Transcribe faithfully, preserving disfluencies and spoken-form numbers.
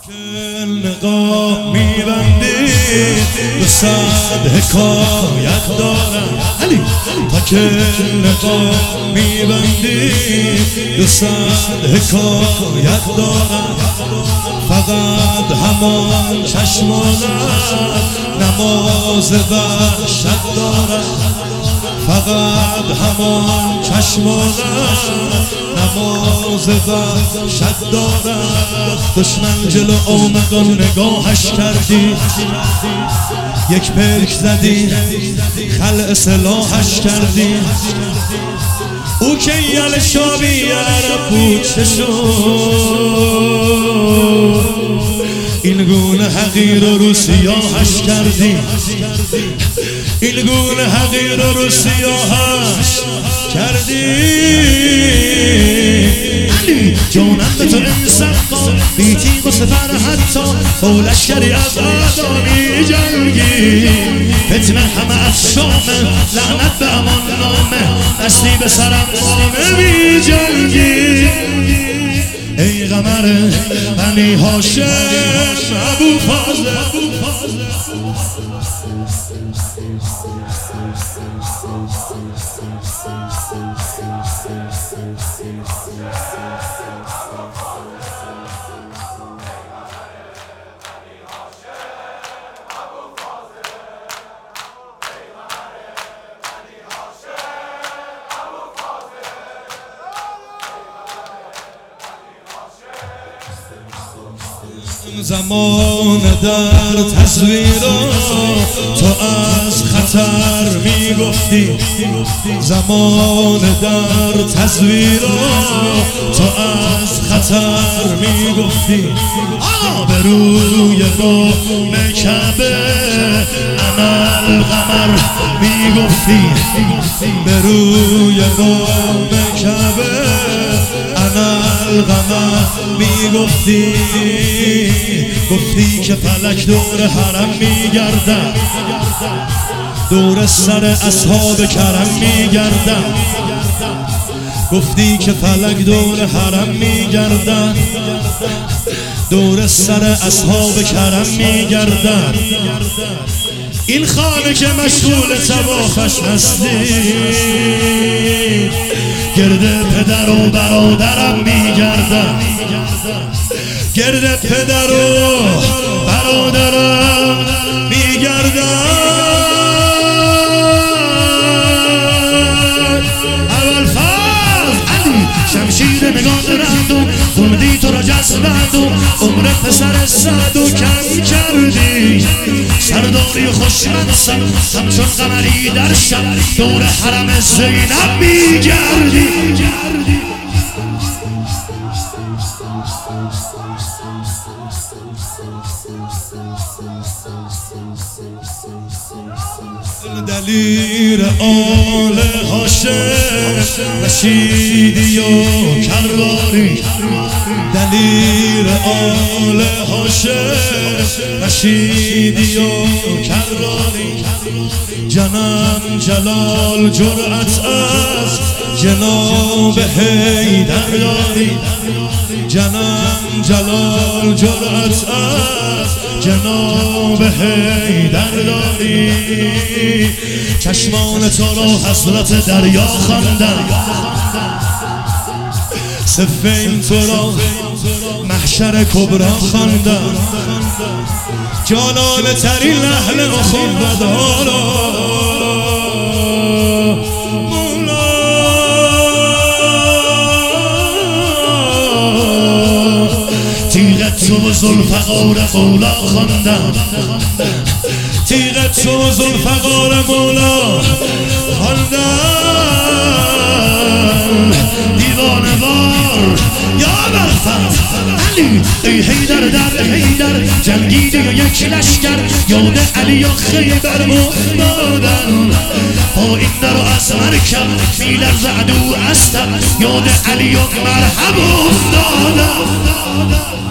نقاب میبندی دو صد حکایت دارم علی تا که نقاب میبندی دو صد حکایت دارم فقط همان چشمانت نماز وحشت دارم فقط همان چشمانت نماز وحشت دارد دشمن جلو آمد و نگاهش کردی یک پلک زدی خلع سلاحش کردی او که یل شابی عرب بود این گونه حقیر رو سیاهش کردی این گونه حقیر رو سیاهش کردی جانم به تو انصفا بیتی و سفر حتی با لشکری از آدمی جنگی فتنه همه از شامه لعنت به امان نامه دستی به سرم مامه بی جنگی ای قمر بنی هاشم ابو فاضل زمان در تصویر تو از خطر میگفتی زمان در تصویر تو از خطر میگفتی به روی بام کعبه انا القمر میگفتی به روی بام کعبه انا القمر میگفتی گفتی که فلک دور حرم میگردم دور سر اصحاب کرم میگردم گفتی که فلک دور حرم میگردم دور سر اصحاب کرم میگردم این خانه که مشغول طوافش هستی گرد پدر و برادرم میگردم گرد پدر و برادرم میگردم اول فرض علی شمشیر نگاه رندم خوندی تو را جذبندم عمر پسر سعد و کم کردی سرداری خوشمنسم همچون قمری در شب دور حرم زینب میگردی دلیر آل هاشم رشیدی و کراری دلیر آل هاشم رشیدی و کراری جنم جلال جرأت از جناب حیدر داری جنم جلال جرأت از جناب حیدر داری چشمان تو را حضرت دریا خواندن صفین تو را محشر کبرا خواندن جلال ترین اهل اخوت دارا تیغت تو ذوالفقار مولا خواندم تیغت تو ذوالفقار مولا خواندم دیوانه وار یا برفت علی ای حیدر در حیدر جنگیده یا یک لشکر یاد علی و خیبر افتادن با این در و از مرکب میلرز عدو استم یاد علی و مرحب افتادن